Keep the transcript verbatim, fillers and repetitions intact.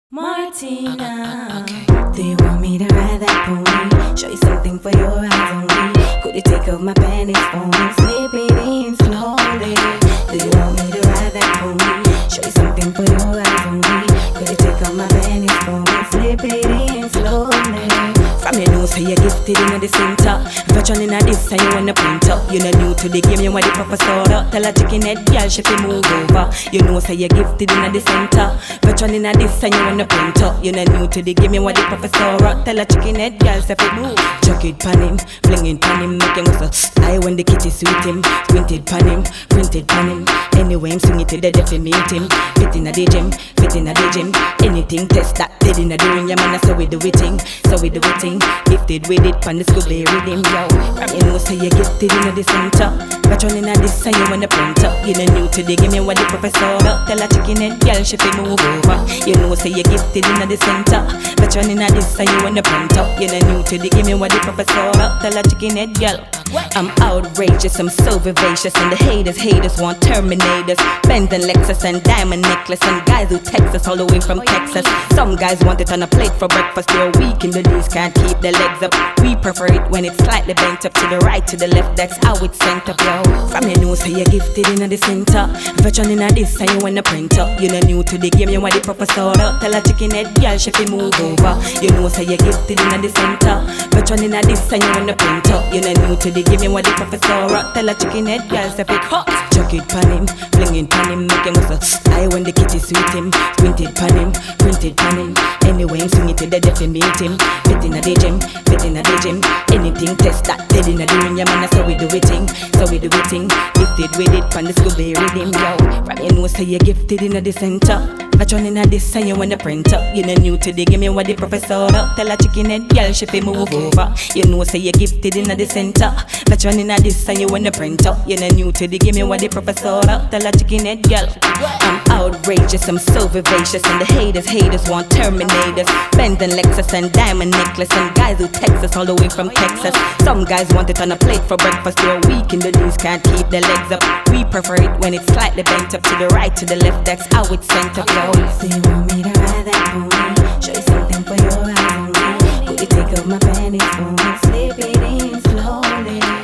Martina, uh, uh, okay. Do you want me to ride that pony? Show you something for your eyes only. Could you take off my panties for me? Slip it in slowly. Do you want me to ride that pony? Show you something for your eyes only. Could you take off my panties for me? Slip it in slowly. From your nose, say you're gifted in the center. Veteran in a this, and you wanna print up. You're not new to the game, you want the professor. Tell a chicken head girl, she fi move over. You know, say you're gifted in the center. Veteran in a this, and you wanna print up. You're not new to the game, you want the professor. Tell a chicken head girl, say fi move. Chuck it pan him, fling it pan him, make him whistle. I when the kitty sweet him, squinted pan him, printed pan him. Anyway, I'm swing it till the death meet him. Fit in a day gym, fit in a day gym. Anything test that dead in a doing, yeah man, so we do it thing, so we do it thing. Gifted with it, pan the school be reading, yo. From you know, say you're gifted in the center. Veteran in a this, and you wanna print up. You know new to the game, you want the professor. Tell a chicken head girl, she fi move over. You know, say you're gifted in the center. Veteran in a this, and you wanna print up. You know new to the game, you want the professor. Tell a chicken head girl, I'm outrageous, I'm so vivacious, and the haters, haters want terminators. Benz and Lexus and diamond necklace, and guys who text us all the way from Texas. Some guys want it on a plate for breakfast. They're weak in the knees, can't keep their legs up. We prefer it when it's slightly bent up to the right, to the left. That's how it's sent up, yo. From your nose, say you're gifted in the center. Veteran in a this, and you wanna print up. You're not new to the game, you want the professor. Tell a chicken head girl, she fi move over. You know, say you're gifted in the center. Veteran in a this, and you wanna print up. You're not new to the game, you want the professor. Tell a chicken head girl, say fi hot. Chuck it pan him, fling it pan him, make him whistle. I when the kitty sweet him, squinted pan him, printed pan him. Anyway, I'm swing it till the death meet him. Fit in a day gym, fit in a day gym. Anything test that dead in a doing, yeah man, so we do it thing, so we do it thing. Gifted with it, pan the school be reading, yo. From you know, say you're gifted in the center. Veteran in a this, and you wanna print up. You know new to the game, you want the professor. Tell a chicken head girl, she fi move over. You know, say you're gifted in the center. Veteran in a this, and you wanna print up. You know new to the game, you want the professor. Tell a chicken head girl, I'm outrageous, I'm so vivacious, and the haters, haters want terminators. Benz and Lexus and diamond necklace, and guys who text us all the way from Texas. Some guys want it on a plate for breakfast. They're weak in the knees, can't keep their legs up. We prefer it when it's slightly bent up to the right, to the left. That's how it's sent up, yo. So you want me to ride that pony? Show you something for your eyes only. Could you take off my panties for me? Slip it in slowly.